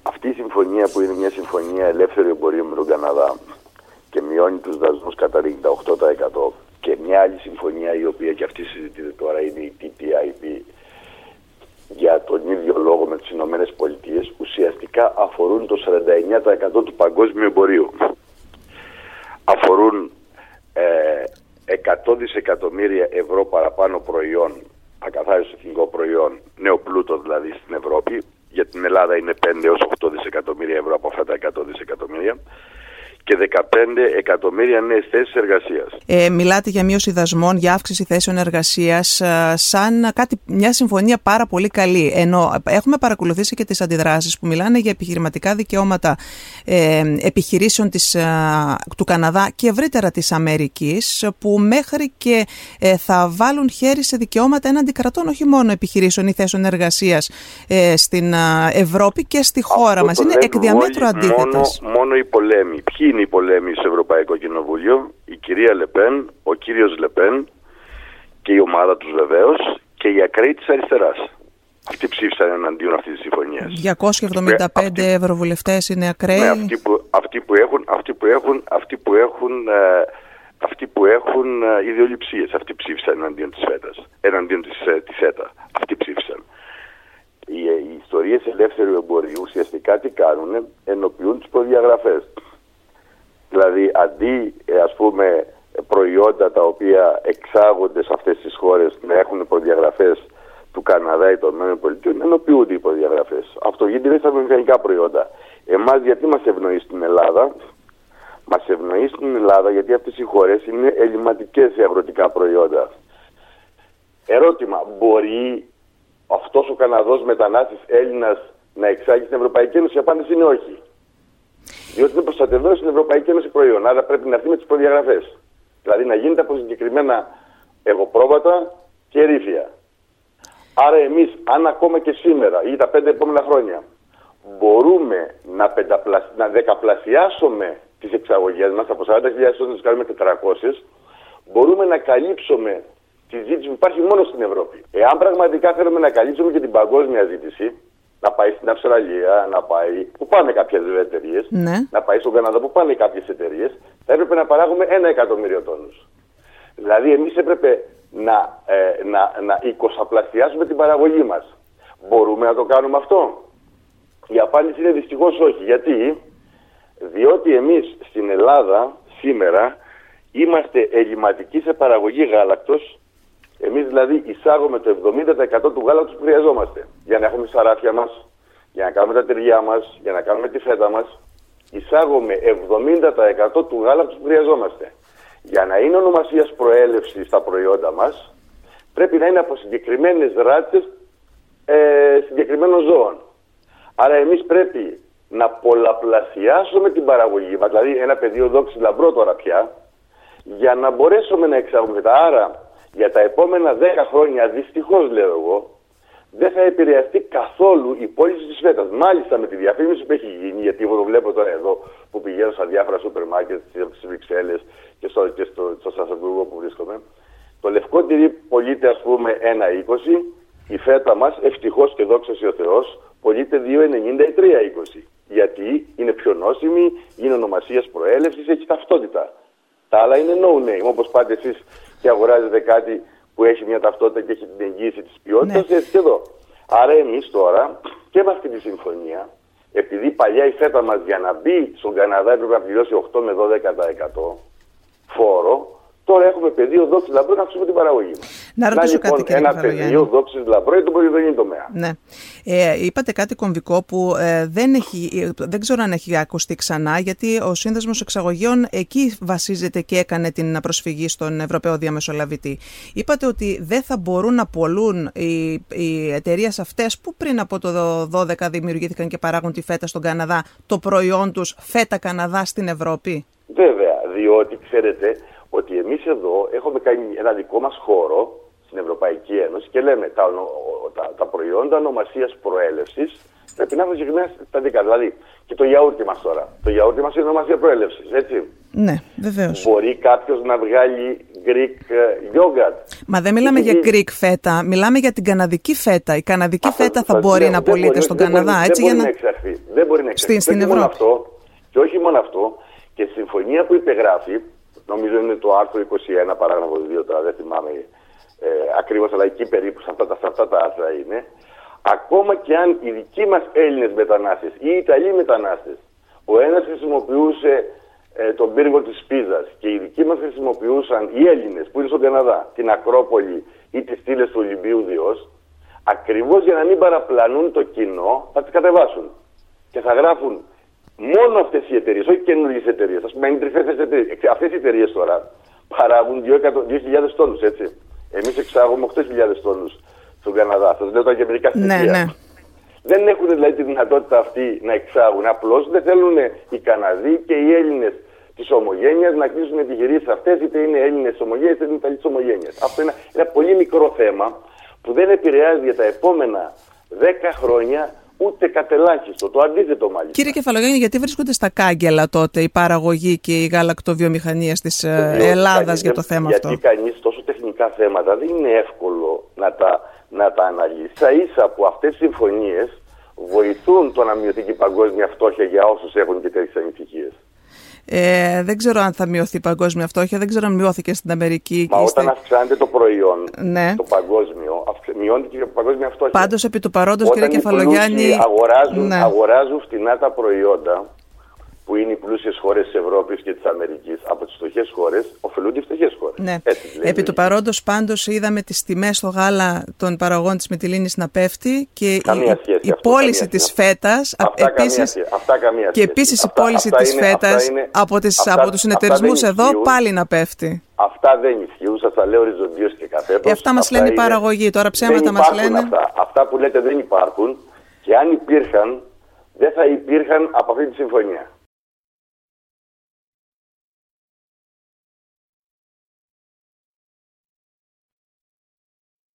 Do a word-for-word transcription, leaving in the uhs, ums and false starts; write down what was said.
αυτή η συμφωνία που είναι μια συμφωνία ελεύθερου εμπορίου με τον Καναδά και μειώνει τους δασμούς κατά ενενήντα οκτώ τοις εκατό, και μια άλλη συμφωνία η οποία και αυτή συζητείται τώρα είναι η τι τι άι πι για τον ίδιο λόγο με τις Ηνωμένες Πολιτείες, ουσιαστικά αφορούν το σαράντα εννέα τοις εκατό του παγκόσμιου εμπορίου. Αφορούν ε, εκατό δισεκατομμύρια ευρώ παραπάνω προϊόν, ακαθάριστο εθνικό προϊόν, νέο πλούτο δηλαδή στην Ευρώπη. Για την Ελλάδα είναι πέντε έως οκτώ δισεκατομμύρια ευρώ από αυτά τα εκατό δισεκατομμύρια και δεκαπέντε εκατομμύρια νέες θέσεις εργασίας. Ε, μιλάτε για μείωση δασμών, για αύξηση θέσεων εργασίας, σαν κάτι, μια συμφωνία πάρα πολύ καλή. Ενώ έχουμε παρακολουθήσει και τις αντιδράσεις που μιλάνε για επιχειρηματικά δικαιώματα ε, επιχειρήσεων της, ε, του Καναδά και ευρύτερα της Αμερικής, που μέχρι και ε, θα βάλουν χέρι σε δικαιώματα έναντι κρατών, όχι μόνο επιχειρήσεων ή θέσεων εργασίας ε, στην ε, Ευρώπη και στη χώρα Αυτό μας. Είναι εκ διαμέτρου αντίθετες. Μόνο, μόνο οι πολέμοι. Ποιοι είναι οι πολέμοι στο Ευρωπαϊκό Κοινοβούλιο? Η κυρία Λεπέν, ο κύριος Λεπέν και η ομάδα τους βεβαίως και οι ακραίοι της αριστεράς. Αυτοί ψήφισαν εναντίον αυτής της συμφωνίας. διακόσιοι εβδομήντα πέντε αυτοί, ευρωβουλευτές είναι ακραίοι. Ναι, αυτοί που, αυτοί που έχουν, αυτοί που έχουν, αυτοί που έχουν, ε, αυτοί που έχουν ε, ιδεολειψίες. Αυτοί ψήφισαν εναντίον της ΦΕΤΑς, εναντίον της, ε, της ΕΤΑ. Αυτοί ψήφισαν. Οι, οι ιστορίες ελεύθερου εμπορίου ουσιαστικά τι κάνουν? Ενοποιούν τις προδιαγραφές. Δηλαδή αντί ε, ας πούμε προϊόντα τα οποία εξάγονται σε αυτές τις χώρες να έχουν προδιαγραφές του Καναδά ή των ΗΠΑ, ενοποιούνται οι προδιαγραφές. Αυτό γίνεται στα βιομηχανικά προϊόντα. Εμάς γιατί μας ευνοεί στην Ελλάδα? Μας ευνοεί στην Ελλάδα γιατί αυτές οι χώρες είναι ελληματικές σε αγροτικά προϊόντα. Ερώτημα, μπορεί αυτός ο Καναδός μετανάστης Έλληνας να εξάγει στην Ευρωπαϊκή Ένωση? Η απάντηση είναι όχι. Διότι είναι προστατευμένο στην Ευρωπαϊκή Ένωση προϊόν, άρα πρέπει να έρθει με τις προδιαγραφές. Δηλαδή να γίνεται από συγκεκριμένα εγωπρόβατα και ρήφια. Άρα εμείς, αν ακόμα και σήμερα ή τα πέντε επόμενα χρόνια μπορούμε να, πενταπλασ... να δεκαπλασιάσουμε τις εξαγωγές μας από σαράντα χιλιάδες τόνους να τις κάνουμε τετρακόσιες, μπορούμε να καλύψουμε τη ζήτηση που υπάρχει μόνο στην Ευρώπη. Εάν πραγματικά θέλουμε να καλύψουμε και την παγκόσμια ζήτηση, να πάει στην Αυστραλία, να πάει που πάνε κάποιες εταιρείες, ναι. να πάει στον Καναδά που πάνε κάποιες εταιρείες, θα έπρεπε να παράγουμε ένα εκατομμύριο τόνους. Δηλαδή εμείς έπρεπε να, ε, να, να εικοσαπλασιάσουμε την παραγωγή μας. Μπορούμε να το κάνουμε αυτό? Η απάντηση είναι δυστυχώς όχι. Γιατί? Διότι εμείς στην Ελλάδα σήμερα είμαστε ελληματικοί σε παραγωγή γάλακτος. Εμείς δηλαδή εισάγουμε το εβδομήντα τοις εκατό του γάλακτος που χρειαζόμαστε. Για να έχουμε στα ράφια μας, για να κάνουμε τα τυριά μας, για να κάνουμε τη φέτα μας. Εισάγουμε εβδομήντα τοις εκατό του γάλακτος που χρειαζόμαστε. Για να είναι ονομασίας προέλευση στα προϊόντα μας, πρέπει να είναι από συγκεκριμένες ράτσες ε, συγκεκριμένων ζώων. Άρα εμείς πρέπει να πολλαπλασιάσουμε την παραγωγή μας, δηλαδή ένα πεδίο δόξης λαμπρό τώρα πια, για να μπορέσουμε να εξάγουμε τα. Άρα για τα επόμενα δέκα χρόνια, δυστυχώς λέω εγώ, δεν θα επηρεαστεί καθόλου η πώληση της φέτας. Μάλιστα με τη διαφήμιση που έχει γίνει, γιατί εγώ το βλέπω τώρα εδώ που πηγαίνω στα διάφορα σούπερ μάρκετ στις Βρυξέλλες και στο, και στο, στο Στρασβούργο που βρίσκομαι, το λευκό τυρί πωλείται ας πούμε ένα είκοσι, η φέτα μας ευτυχώς και δόξα ο Θεός πωλείται δύο ενενήντα ή τρία είκοσι. Γιατί είναι πιο νόσιμη, είναι ονομασίας προέλευσης, έχει ταυτότητα. Τα άλλα είναι no name, όπως πάτε εσείς και αγοράζετε κάτι που έχει μια ταυτότητα και έχει την εγγύηση της ποιότητας, ναι. Έτσι και εδώ. Άρα εμείς τώρα και με αυτή τη συμφωνία, επειδή παλιά η φέτα μας για να μπει στον Καναδά έπρεπε να πληρώσει οκτώ με δώδεκα τοις εκατό φόρο, τώρα έχουμε πεδίο δόξης λαμπρό να αυξήσουμε την παραγωγή μας. Να ρωτήσω να, λοιπόν, κάτι, ένα πεδίο δόξης λαμπρό για τον πολυδονή τομέα. Ναι. Ε, είπατε κάτι κομβικό που ε, δεν, έχει, δεν ξέρω αν έχει ακουστεί ξανά, γιατί ο Σύνδεσμος Εξαγωγέων εκεί βασίζεται και έκανε την προσφυγή στον Ευρωπαίο Διαμεσολαβητή. Είπατε ότι δεν θα μπορούν να πωλούν οι, οι εταιρείες αυτές που πριν από το δώδεκα δημιουργήθηκαν και παράγουν τη φέτα στον Καναδά, το προϊόν τους φέτα Καναδά στην Ευρώπη. Βέβαια, διότι ξέρετε ότι εμείς εδώ έχουμε κάνει ένα δικό μας χώρο στην Ευρωπαϊκή Ένωση και λέμε τα, τα, τα προϊόντα ονομασίας προέλευσης πρέπει να έχουν συγκεκριμένα στατικά. Δηλαδή και το γιαούρτι μας τώρα. Το γιαούρτι μας είναι ονομασία προέλευσης, έτσι. Ναι, βεβαίως. Μπορεί κάποιος να βγάλει Greek yogurt. Μα δεν μιλάμε για Greek φέτα, μιλάμε για την καναδική φέτα. Η καναδική αυτό, φέτα θα μπορεί λέω, να πωλείται στον δεν Καναδά, μπορεί, έτσι δεν για μπορεί να... να εξαχθεί. Δεν μπορεί να εξαχθεί. Στην, στην Ευρώπη. Αυτό, και όχι μόνο αυτό, και η συμφωνία που υπεγράφει, νομίζω είναι το άρθρο είκοσι ένα παράγραφος δύο, τώρα δεν θυμάμαι ε, ακριβώς, αλλά εκεί περίπου σε αυτά, σε αυτά τα άρθρα είναι, ακόμα και αν οι δικοί μας Έλληνες μετανάστες ή οι Ιταλοί μετανάστες, ο ένας χρησιμοποιούσε ε, τον πύργο της Πίζας και οι δικοί μας χρησιμοποιούσαν, οι Έλληνες που είναι στον Καναδά, την Ακρόπολη ή τις στήλες του Ολυμπίου Διός, ακριβώς για να μην παραπλανούν το κοινό, θα τις κατεβάσουν. Και θα γράφουν μόνο αυτές οι εταιρείες, όχι καινούργιες εταιρείες. Ας πούμε, είναι τριφέστες εταιρείες. Αυτές οι εταιρείες τώρα παράγουν δύο χιλιάδες τόνους, έτσι. Εμείς εξάγουμε οκτώ χιλιάδες τόνους στον Καναδά. Σας λέω τώρα και μερικά στοιχεία. Ναι, ναι. Δεν έχουν δηλαδή τη δυνατότητα αυτή να εξάγουν. Απλώς δεν θέλουν οι Καναδοί και οι Έλληνες της ομογένειας να κλείσουν επιχειρήσεις αυτές, είτε είναι Έλληνες της ομογένειας, είτε είναι Ιταλοί της ομογένειας. Αυτό είναι ένα πολύ μικρό θέμα που δεν επηρεάζει για τα επόμενα δέκα χρόνια ούτε κατελάχιστο. Το αντίθετο μάλιστα. Κύριε Κεφαλογιάννη, γιατί βρίσκονται στα κάγκελα τότε η παραγωγή και η γαλακτοβιομηχανία της Ελλάδας για το θέμα γιατί αυτό? Γιατί κανείς τόσο τεχνικά θέματα δεν είναι εύκολο να τα, να τα αναλύσει. Σα ίσα που αυτές οι συμφωνίες βοηθούν το να μειωθεί και η παγκόσμια φτώχεια για όσους έχουν και τέτοιες ανησυχίες. Ε, δεν ξέρω αν θα μειωθεί η παγκόσμια φτώχεια, δεν ξέρω αν μειώθηκε στην Αμερική. Μα όταν είστε... αυξάνεται το προϊόν, ναι. το παγκόσμιο, αυξ... μειώνεται και η παγκόσμια φτώχεια. Πάντως επί του παρόντος, κύριε Κεφαλογιάννη, οι αγοράζουν, ναι. αγοράζουν φτηνά τα προϊόντα που είναι οι πλούσιες χώρες της Ευρώπης και της Αμερικής από τις φτωχές χώρες, ωφελούνται οι φτωχές χώρες. Ναι. Επί του παρόντος πάντως είδαμε τις τιμές στο γάλα των παραγωγών της Μυτιλήνης να πέφτει και η, η πώληση της φέτας επίσης, και επίσης η πώληση της φέτας από, τις, αυτά, από τους συνεταιρισμούς εδώ ισχύουν, πάλι να πέφτει. Αυτά δεν ισχύουν, σας τα λέω οριζοντίως και καθέτος. Ε, αυτά μας αυτά λένε οι παραγωγοί, τώρα ψέματα μας λένε. Αυτά. αυτά που λέτε δεν υπάρχουν και αν υπήρχαν δεν θα υπήρχαν από αυτή τη συμφωνία.